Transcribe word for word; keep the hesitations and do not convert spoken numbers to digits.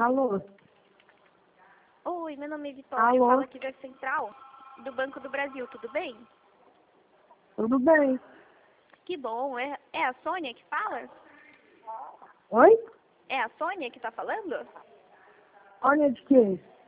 Alô? Oi, meu nome é Vitória, Alô? eu falo aqui da Central, do Banco do Brasil, tudo bem? Tudo bem? Que bom, é, é a Sônia que fala? Oi? É a Sônia que tá falando? Olha de quê?